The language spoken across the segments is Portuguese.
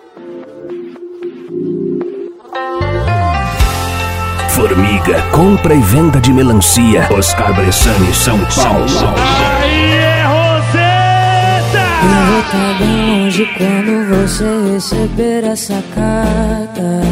Formiga, compra e venda de melancia. Oscar Bressani, São Paulo. Aí é Roseta! Eu vou estar bem longe quando você receber essa carta.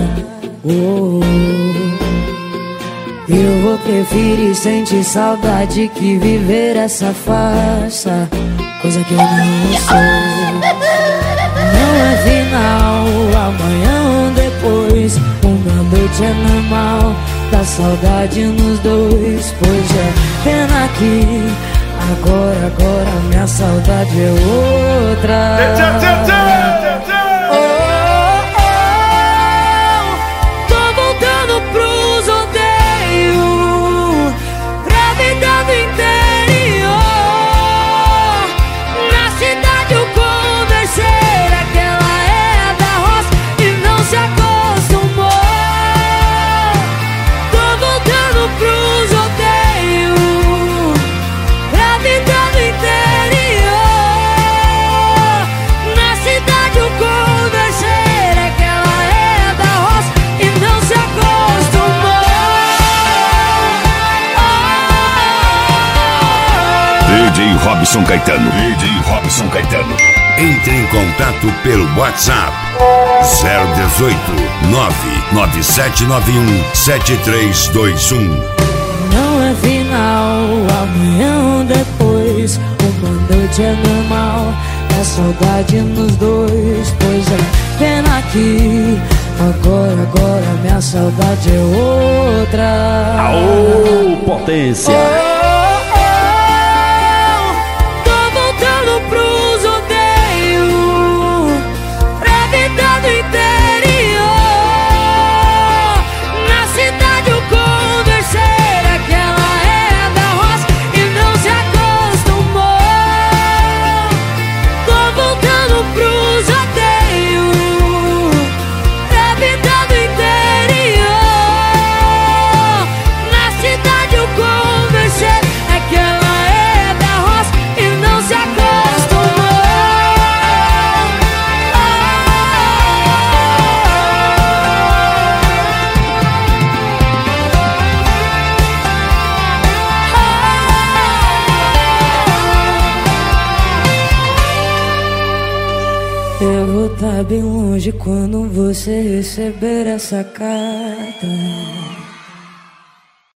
Eu vou preferir sentir saudade que viver essa farsa, coisa que eu não sou. Não é final, amanhã ou depois. Uma noite é normal, dá saudade nos dois. Pois é, pena que agora minha saudade é outra. Tô voltando pros odeios, pra vida do interior. Na cidade eu conversei, aquela é da roça e não se acostumou. Tô voltando pros odeios, pra vida do interior. Na cidade eu conversei, aquela é da roça e não se acostumou. DJ Robson Caetano. DJ Robson Caetano. Entre em contato pelo WhatsApp 018 99791 7321. Não é final, amanhã ou depois. Uma noite é normal, dá saudade nos dois. Pois é, pena que agora minha saudade é outra. Aô, potência! Tô voltando pros odeios, pra vida do interior. Na cidade eu conversei, aquela é da roça e não se acostumou. Tô voltando pros odeios, pra vida do interior. Na cidade eu conversei, aquela é da roça e não se acostumou. Eu vou estar bem longe quando você receber essa carta.